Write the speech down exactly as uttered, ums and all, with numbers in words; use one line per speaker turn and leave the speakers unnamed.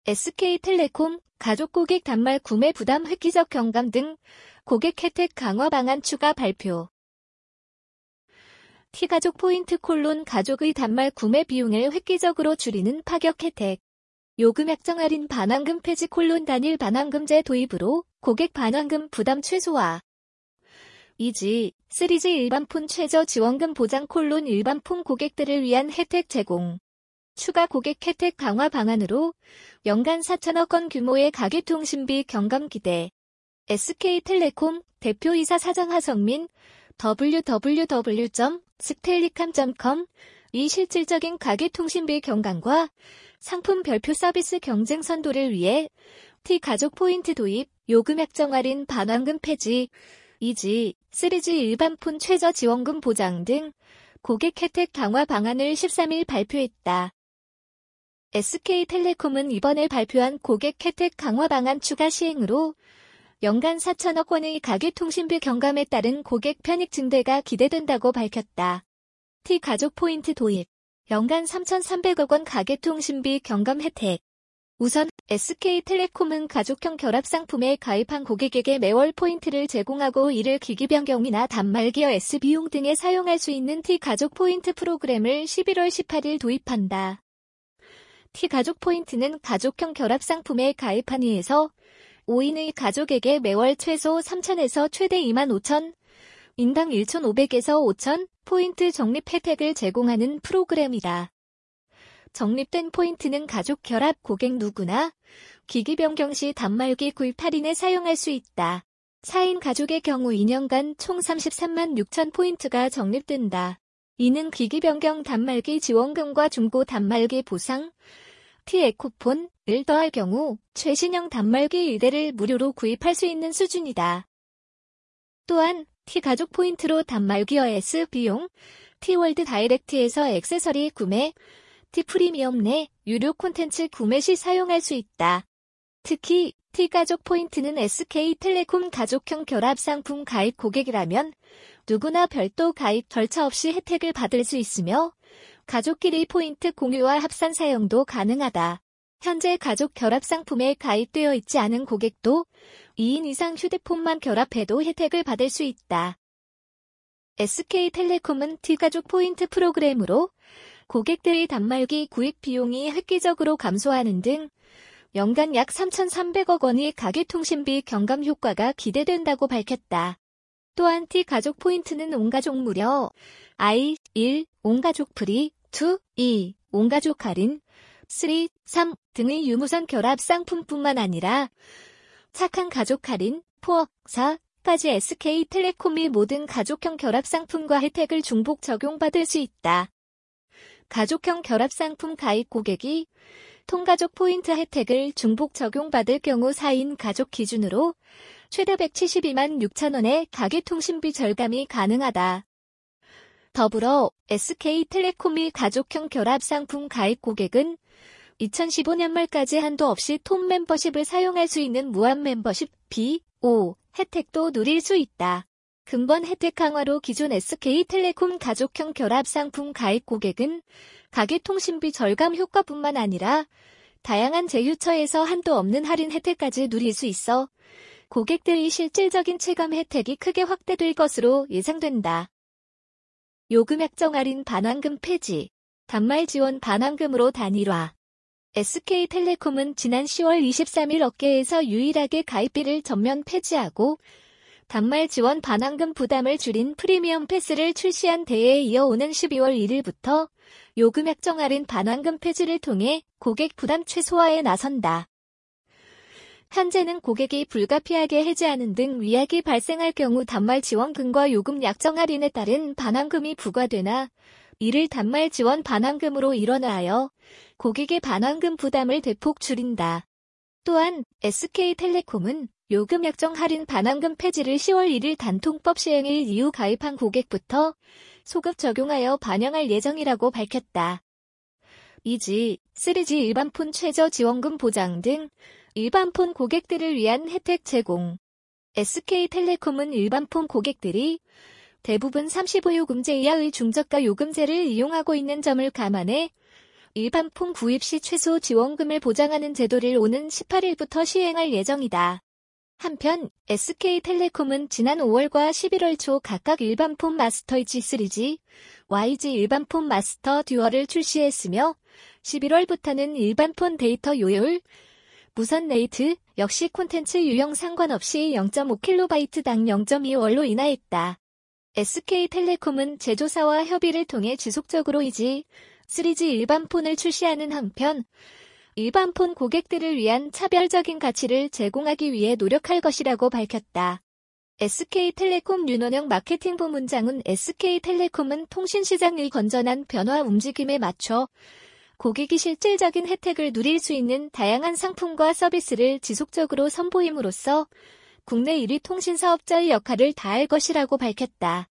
에스케이텔레콤, 가족 고객 단말 구매 부담 획기적 경감 등 고객 혜택 강화 방안 추가 발표. T가족 포인트 콜론 가족의 단말 구매 비용을 획기적으로 줄이는 파격 혜택. 요금 약정 할인 반환금 폐지 콜론 단일 반환금제 도입으로 고객 반환금 부담 최소화. 이지, 쓰리지 일반폰 최저 지원금 보장 콜론 일반폰 고객들을 위한 혜택 제공. 추가 고객 혜택 강화 방안으로 연간 사천억 원 규모의 가계통신비 경감 기대. 에스케이텔레콤 대표이사 사장 하성민 더블유 더블유 더블유 점 스텔리캄 점 컴 이 실질적인 가계통신비 경감과 상품 별표 서비스 경쟁 선도를 위해 T가족 포인트 도입, 요금 약정 할인 반환금 폐지, 이지, 쓰리지 일반폰 최저 지원금 보장 등 고객 혜택 강화 방안을 십삼일 발표했다. 에스케이텔레콤은 이번에 발표한 고객 혜택 강화 방안 추가 시행으로 연간 사천억 원의 가계통신비 경감에 따른 고객 편익 증대가 기대된다고 밝혔다. T가족 포인트 도입, 연간 삼천삼백억 원 가계통신비 경감 혜택. 우선 에스케이텔레콤은 가족형 결합 상품에 가입한 고객에게 매월 포인트를 제공하고 이를 기기 변경이나 단말기어 S비용 등에 사용할 수 있는 T가족 포인트 프로그램을 십일월 십팔일 도입한다. T가족 포인트는 가족형 결합 상품에 가입한 이에서 오인의 가족에게 매월 최소 삼천에서 최대 이만 오천, 인당 천오백에서 오천 포인트 적립 혜택을 제공하는 프로그램이다. 적립된 포인트는 가족 결합 고객 누구나 기기 변경 시 단말기 구입 할인에 사용할 수 있다. 사인 가족의 경우 이 년간 총 삼십삼만 육천 포인트가 적립된다. 이는 기기 변경 단말기 지원금과 중고 단말기 보상, T에코폰을 더할 경우 최신형 단말기 일 대를 무료로 구입할 수 있는 수준이다. 또한 T가족 포인트로 단말기어 S비용, T월드 다이렉트에서 액세서리 구매, T프리미엄 내 유료 콘텐츠 구매 시 사용할 수 있다. 특히 T가족 포인트는 에스케이텔레콤 가족형 결합 상품 가입 고객이라면 누구나 별도 가입 절차 없이 혜택을 받을 수 있으며 가족끼리 포인트 공유와 합산 사용도 가능하다. 현재 가족 결합 상품에 가입되어 있지 않은 고객도 이인 이상 휴대폰만 결합해도 혜택을 받을 수 있다. 에스케이텔레콤은 T가족 포인트 프로그램으로 고객들의 단말기 구입 비용이 획기적으로 감소하는 등 연간 약 삼천삼백억 원의 가계통신비 경감 효과가 기대된다고 밝혔다. 또한 T가족 포인트는 온가족 무료, 아이, 일, 온가족 프리, 이, 이, 온가족 할인, 삼, 삼 등의 유무선 결합 상품뿐만 아니라 착한 가족 할인, 사, 사까지 에스케이텔레콤이 모든 가족형 결합 상품과 혜택을 중복 적용받을 수 있다. 가족형 결합 상품 가입 고객이 통가족 포인트 혜택을 중복 적용받을 경우 사인 가족 기준으로 최대 백칠십이만 육천 원의 가계통신비 절감이 가능하다. 더불어 에스케이텔레콤이 가족형 결합 상품 가입 고객은 이천십오 년 말까지 한도 없이 톱 멤버십을 사용할 수 있는 무한 멤버십 비 오 혜택도 누릴 수 있다. 근본 혜택 강화로 기존 에스케이텔레콤 가족형 결합 상품 가입 고객은 가계통신비 절감 효과뿐만 아니라 다양한 제휴처에서 한도 없는 할인 혜택까지 누릴 수 있어 고객들의 실질적인 체감 혜택이 크게 확대될 것으로 예상된다. 요금 약정 할인 반환금 폐지, 단말 지원 반환금으로 단일화. 에스케이텔레콤은 지난 시월 이십삼일 업계에서 유일하게 가입비를 전면 폐지하고 단말 지원 반환금 부담을 줄인 프리미엄 패스를 출시한 데에 이어오는 십이월 일일부터 요금 약정 할인 반환금 폐지를 통해 고객 부담 최소화에 나선다. 현재는 고객이 불가피하게 해지하는 등 위약이 발생할 경우 단말 지원금과 요금 약정 할인에 따른 반환금이 부과되나 이를 단말 지원 반환금으로 일원화하여 고객의 반환금 부담을 대폭 줄인다. 또한 에스케이텔레콤은 요금 약정 할인 반환금 폐지를 시월 일일 단통법 시행일 이후 가입한 고객부터 소급 적용하여 반영할 예정이라고 밝혔다. 이지, 쓰리지 일반폰 최저 지원금 보장 등 일반폰 고객들을 위한 혜택 제공. 에스케이텔레콤은 일반폰 고객들이 대부분 삼십오 요금제 이하의 중저가 요금제를 이용하고 있는 점을 감안해 일반폰 구입 시 최소 지원금을 보장하는 제도를 오는 십팔 일부터 시행할 예정이다. 한편 에스케이텔레콤은 지난 오월과 십일월 초 각각 일반폰 마스터 지 쓰리지, 와이지 일반폰 마스터 듀얼을 출시했으며 십일월부터는 일반폰 데이터 요율, 무선 레이트, 역시 콘텐츠 유형 상관없이 영 점 오 킬로바이트당 영 점 이 월로 인하했다. 에스케이텔레콤은 제조사와 협의를 통해 지속적으로 이지, 쓰리지 일반폰을 출시하는 한편 일반폰 고객들을 위한 차별적인 가치를 제공하기 위해 노력할 것이라고 밝혔다. 에스케이텔레콤 윤원영 마케팅 부문장은 에스케이텔레콤은 통신시장의 건전한 변화 움직임에 맞춰 고객이 실질적인 혜택을 누릴 수 있는 다양한 상품과 서비스를 지속적으로 선보임으로써 국내 일 위 통신사업자의 역할을 다할 것이라고 밝혔다.